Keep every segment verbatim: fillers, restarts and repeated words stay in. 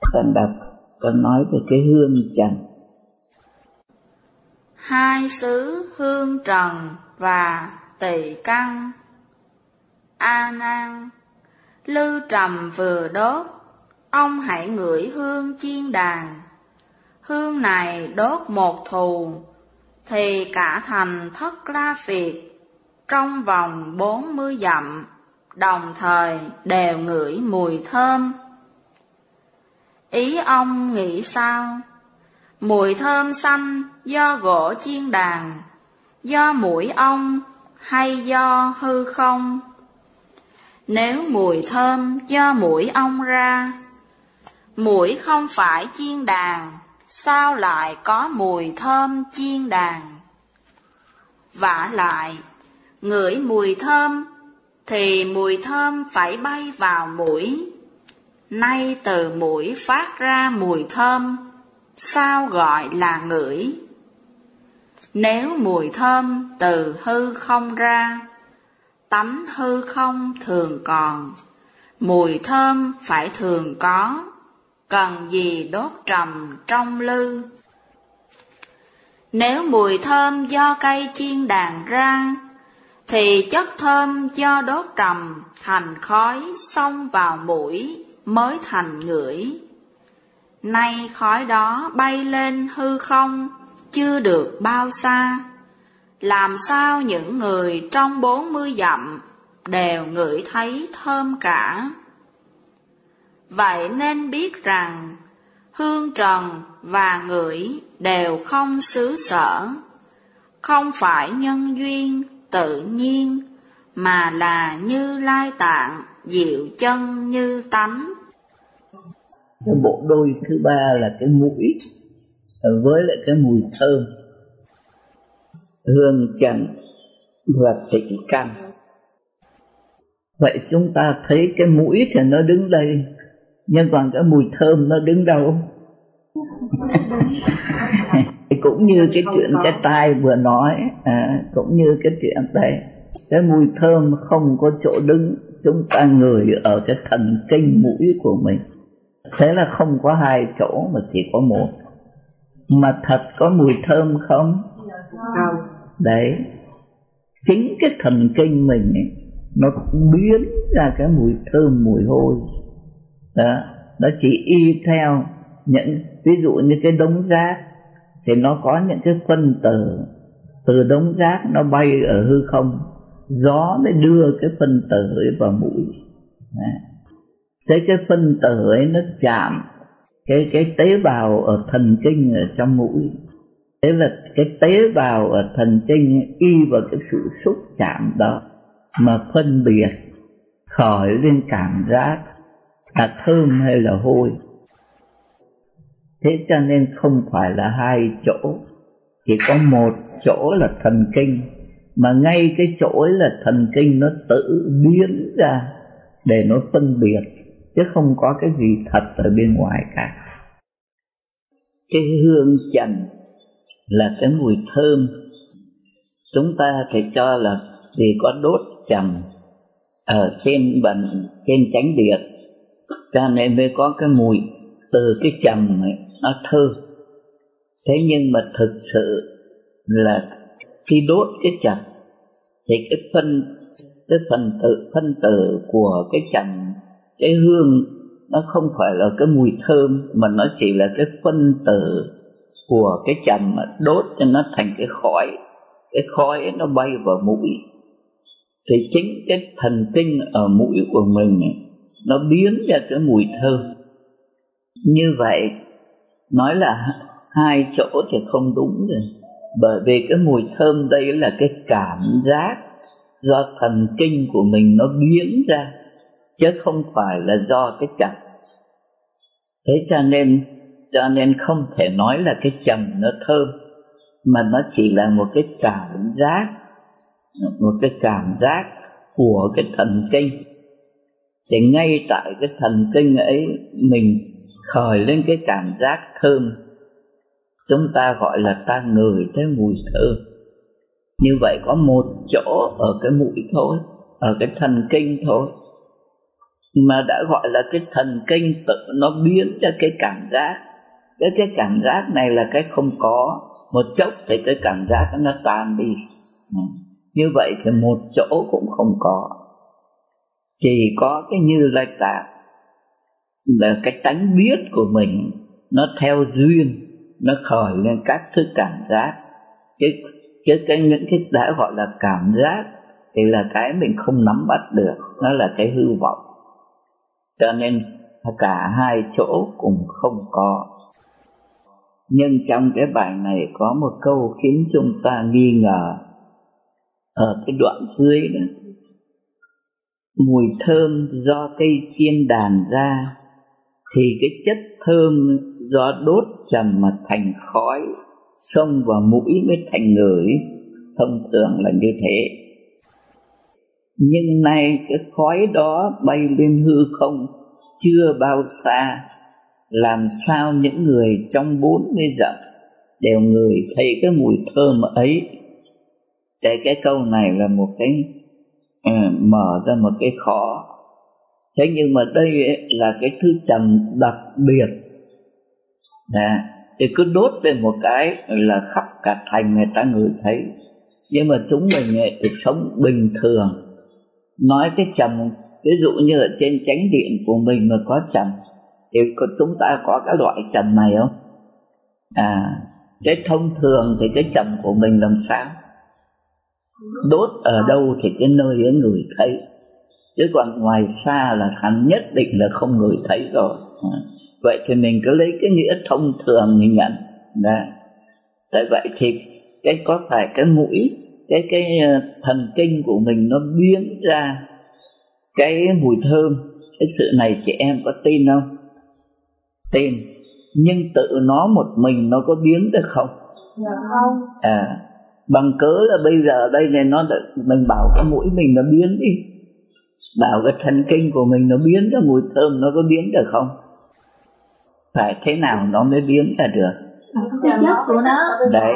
Con đọc, con nói về cái hương trần. Hai xứ hương trần và tỳ căn. A Nan, lư trầm vừa đốt, ông hãy ngửi hương chiên đàn. Hương này đốt một thù, thì cả thành Thất La Phiệt trong vòng bốn mươi dặm đồng thời đều ngửi mùi thơm. Ý ông nghĩ sao? Mùi thơm xanh do gỗ chiên đàn, do mũi ong hay do hư không? Nếu mùi thơm do mũi ong ra, mũi không phải chiên đàn, sao lại có mùi thơm chiên đàn? Vả lại, ngửi mùi thơm thì mùi thơm phải bay vào mũi. Nay từ mũi phát ra mùi thơm, sao gọi là ngửi? Nếu mùi thơm từ hư không ra, tánh hư không thường còn, mùi thơm phải thường có, cần gì đốt trầm trong lư? Nếu mùi thơm do cây chiên đàn ra, thì chất thơm do đốt trầm thành khói xông vào mũi mới thành ngửi. Nay khói đó bay lên hư không, chưa được bao xa, làm sao những người trong bốn mươi dặm đều ngửi thấy thơm cả? Vậy nên biết rằng hương trần và ngửi đều không xứ sở, không phải nhân duyên tự nhiên, mà là Như Lai Tạng diệu chân như tánh. Cái bộ đôi thứ ba là cái mũi với lại cái mùi thơm, hương trần và tịnh căn. Vậy chúng ta thấy cái mũi thì nó đứng đây, nhưng còn cái mùi thơm nó đứng đâu? Cũng như cái chuyện cái tai vừa nói, à, cũng như cái chuyện đây, cái mùi thơm không có chỗ đứng, chúng ta ngửi ở cái thần kinh mũi của mình. Thế là không có hai chỗ mà chỉ có một. Mà thật có mùi thơm không? Không. Đấy, chính cái thần kinh mình ấy, nó biến ra cái mùi thơm mùi hôi. Đó, nó chỉ y theo những, ví dụ như cái đống rác thì nó có những cái phân tử, từ đống rác nó bay ở hư không, gió mới đưa cái phân tử ấy vào mũi. Thế cái phân tử ấy nó chạm cái, cái tế bào ở thần kinh ở trong mũi. Thế là cái tế bào ở thần kinh y vào cái sự xúc chạm đó mà phân biệt khởi lên cảm giác là thơm hay là hôi. Thế cho nên không phải là hai chỗ, chỉ có một chỗ là thần kinh, mà ngay cái chỗ ấy là thần kinh nó tự biến ra để nó phân biệt, chứ không có cái gì thật ở bên ngoài cả. Cái hương trần là cái mùi thơm. Chúng ta phải cho là vì có đốt trầm ở trên bần, trên chánh điện, cho nên mới có cái mùi từ cái trầm ấy, nó thơm. Thế nhưng mà thực sự là khi đốt cái trầm thì cái phân cái phần tử phân tử của cái trầm, cái hương nó không phải là cái mùi thơm, mà nó chỉ là cái phân tử của cái trầm mà đốt cho nó thành cái khói. Cái khói ấy nó bay vào mũi, thì chính cái thần kinh ở mũi của mình nó biến ra cái mùi thơm. Như vậy nói là hai chỗ thì không đúng rồi, bởi vì cái mùi thơm đây là cái cảm giác do thần kinh của mình nó biến ra, chứ không phải là do cái trầm. Thế cho nên cho nên không thể nói là cái trầm nó thơm, mà nó chỉ là một cái cảm giác, một cái cảm giác của cái thần kinh. Thì ngay tại cái thần kinh ấy mình khởi lên cái cảm giác thơm, chúng ta gọi là ta ngửi thấy mùi thơm. Như vậy có một chỗ ở cái mũi thôi, ở cái thần kinh thôi. mà đã gọi là cái thần kinh tự nó biến ra cái cảm giác. Cái cái cảm giác này là cái không có, một chốc thì cái cảm giác nó tan đi. Như vậy thì một chỗ cũng không có, chỉ có cái Như Lai Tạng là cái tánh biết của mình, nó theo duyên, nó khởi lên các thứ cảm giác. Cái, cái, cái những cái đã gọi là cảm giác thì là cái mình không nắm bắt được, nó là cái hư vọng. Cho nên cả hai chỗ cũng không có. Nhưng trong cái bài này có một câu khiến chúng ta nghi ngờ. Ở cái đoạn dưới đó, mùi thơm do cây chiên đàn ra thì cái chất thơm do đốt trầm mà thành khói, xông vào mũi mới thành ngửi. Thông thường là như thế. Nhưng nay cái khói đó bay lên hư không chưa bao xa, làm sao những người trong bốn mươi dặm đều ngửi thấy cái mùi thơm ấy. Cái, cái câu này là một cái uh, mở ra một cái khó. Thế nhưng mà đây ấy, là cái thứ trầm đặc biệt. Nè, thì cứ đốt lên một cái là khắp cả thành người ta ngửi thấy. Nhưng mà chúng mình ấy, thì sống bình thường. Nói cái trầm, ví dụ như ở trên chánh điện của mình mà có trầm, thì chúng ta có cái loại trầm này không? À, cái thông thường thì cái trầm của mình làm sao? Đốt ở đâu thì cái nơi ấy người thấy, chứ còn ngoài xa là hẳn nhất định là không người thấy rồi. À, vậy thì mình cứ lấy cái nghĩa thông thường mình nhận. Đó. Tại vậy thì cái có phải cái mũi, cái cái thần kinh của mình nó biến ra cái mùi thơm. Cái sự này chị em có tin không? Tin. Nhưng tự nó một mình nó có biến được không? Dạ không. À, bằng cớ là bây giờ đây này nó mình bảo cái mũi mình nó biến đi, bảo cái thần kinh của mình nó biến ra mùi thơm, nó có biến được không? Phải thế nào nó mới biến ra được? Cái chất của nó. Đấy,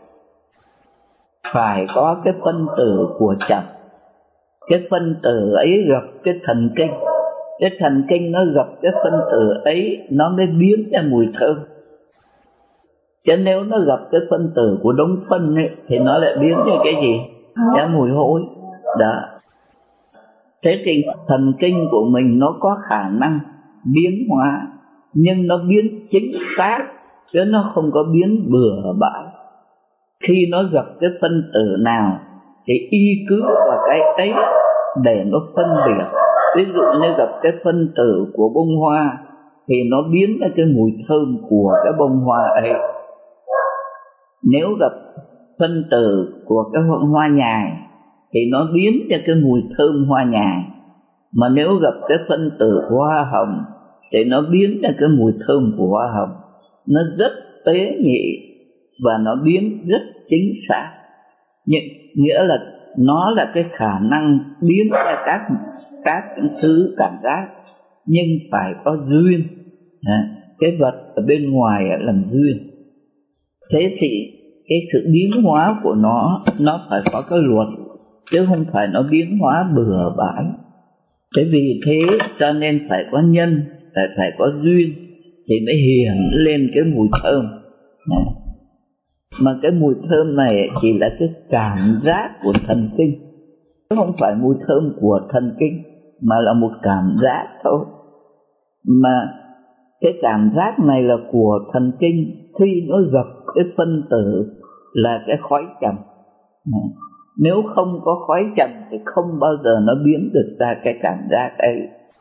phải có cái phân tử của trầm. Cái phân tử ấy gặp cái thần kinh, cái thần kinh nó gặp cái phân tử ấy, nó mới biến ra mùi thơm. Chứ nếu nó gặp cái phân tử của đống phân ấy, thì nó lại biến ra cái gì? Ra mùi hôi. Đó. Thế thì thần kinh của mình nó có khả năng biến hóa, nhưng nó biến chính xác, chứ nó không có biến bừa bãi. Khi nó gặp cái phân tử nào thì y cứ vào cái ấy để nó phân biệt. Ví dụ như gặp cái phân tử của bông hoa thì nó biến ra cái mùi thơm của cái bông hoa ấy. Nếu gặp phân tử của cái hoa nhài thì nó biến ra cái mùi thơm hoa nhài. Mà nếu gặp cái phân tử của hoa hồng thì nó biến ra cái mùi thơm của hoa hồng. Nó rất tế nhị và nó biến rất chính xác. Nhưng, nghĩa là nó là cái khả năng biến ra các, các thứ cảm giác, nhưng phải có duyên. À, cái vật ở bên ngoài làm duyên. Thế thì cái sự biến hóa của nó, nó phải có cái luật, chứ không phải nó biến hóa bừa bãi. Thế vì thế cho nên phải có nhân, phải, phải có duyên thì mới hiện lên cái mùi thơm. À, mà cái mùi thơm này chỉ là cái cảm giác của thần kinh, chứ không phải mùi thơm của thần kinh, mà là một cảm giác thôi. Mà cái cảm giác này là của thần kinh khi nó gặp cái phân tử là cái khói trầm. Nếu không có khói trầm thì không bao giờ nó biến được ra cái cảm giác ấy.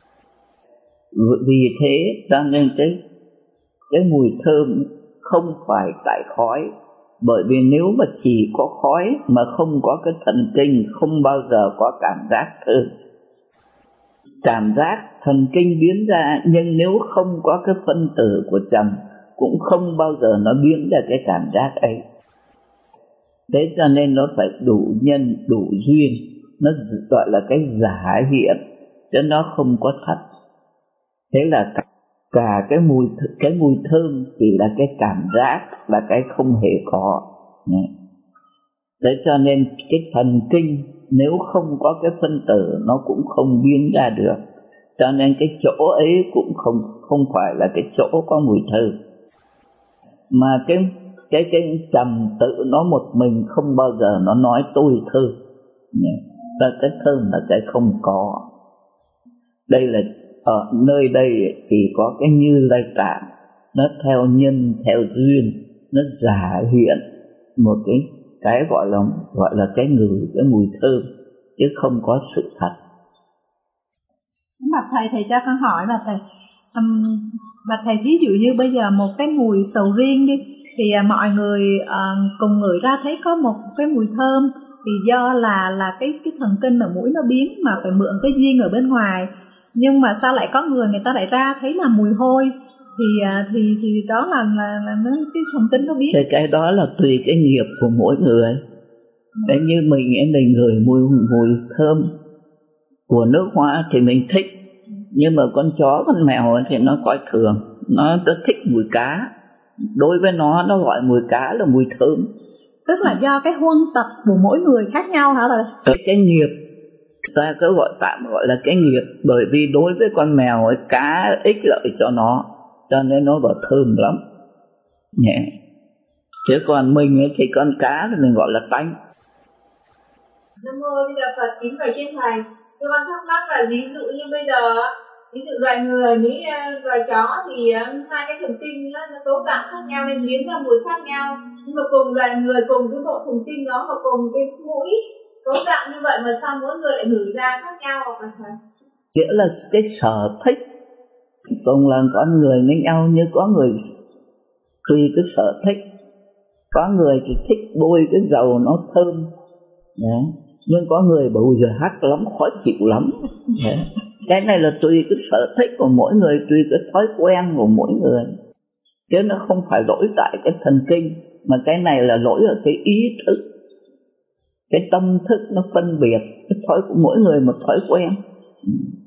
Vì thế cho nên cái, cái mùi thơm không phải tại khói. Bởi vì nếu mà chỉ có khói mà không có cái thần kinh, không bao giờ có cảm giác thơm. Cảm giác thần kinh biến ra, nhưng nếu không có cái phân tử của trầm cũng không bao giờ nó biến ra cái cảm giác ấy. Thế cho nên nó phải đủ nhân, đủ duyên. Nó gọi là cái giả hiện, chứ nó không có thật. Thế là cả, cả cái mùi cái mùi thơm chỉ là cái cảm giác, là cái không hề có. Thế cho nên cái thần kinh nếu không có cái phân tử nó cũng không biến ra được. cho nên cái chỗ ấy cũng không không phải là cái chỗ có mùi thơm, mà cái cái cái trầm tự nó một mình không bao giờ nó nói tôi thơm, và cái thơm là cái không có. Đây là ở nơi đây chỉ có cái Như Lai Tạng, nó theo nhân theo duyên, nó giả hiện một cái cái gọi là gọi là cái ngửi cái mùi thơm, chứ không có sự thật. Mà thầy thầy cho con hỏi là thầy um, và thầy ví dụ như bây giờ một cái mùi sầu riêng đi, thì uh, mọi người uh, cùng ngửi ra thấy có một cái mùi thơm, thì do là là cái cái thần kinh ở mũi nó biến mà phải mượn cái duyên ở bên ngoài, nhưng mà sao lại có người người ta lại ra thấy là mùi hôi, thì uh, thì thì đó là là, là nó, cái thần kinh nó biến. Thì cái đó là tùy cái nghiệp của mỗi người. Đấy, như mình em mình ngửi mùi mùi thơm của nước hoa thì mình thích, nhưng mà con chó con mèo thì nó coi thường, nó rất thích mùi cá, đối với nó nó gọi mùi cá là mùi thơm. Tức là do cái huân tập của mỗi người khác nhau hả thầy? Cái, cái nghiệp ta cứ gọi tạm gọi là cái nghiệp, bởi vì đối với con mèo ấy, cá ích lợi cho nó, cho nên nó vào thơm lắm nhẹ. Chứ còn mình ấy, thì con cá thì mình gọi là tanh. Nam mô Di Đà Phật, kính bạch trên thầy. Tôi con thắc mắc là ví dụ như bây giờ, ví dụ loài người với loài chó thì hai cái thần kinh nó cấu tạo khác nhau nên biến ra mùi khác nhau. Nhưng mà cùng loài người, cùng cái bộ thần kinh đó và cùng cái mũi cấu tạo như vậy mà sao mỗi người lại ngửi ra khác nhau hả thầy? Nghĩa là cái sở thích cùng là con người với nhau, như có người tùy cái sở thích, có người thì thích bôi cái dầu nó thơm. Đấy. Nhưng có người bảo giờ hắc lắm, khó chịu lắm. Đấy. Cái này là tùy cái sở thích của mỗi người, tùy cái thói quen của mỗi người, chứ nó không phải lỗi tại cái thần kinh, mà cái này là lỗi ở cái ý thức, cái tâm thức nó phân biệt, cái thói của mỗi người một thói quen.